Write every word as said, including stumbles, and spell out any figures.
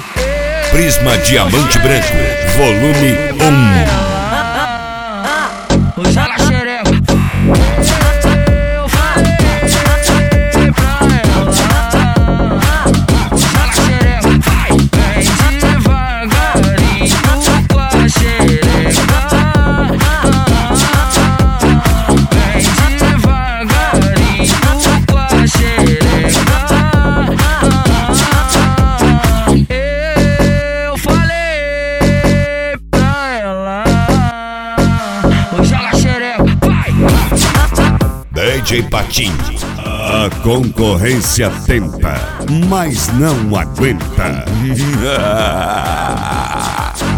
Prisma Diamante Branco, volume um. Joga xereca. Eu falei pra ela. Joga xereca, vai. Vem devagarinho com a xereca. Vem devagarinho com a xereca. Eu falei pra ela. Joga xereca, vai. D J Patinho, a concorrência tenta, mas não aguenta.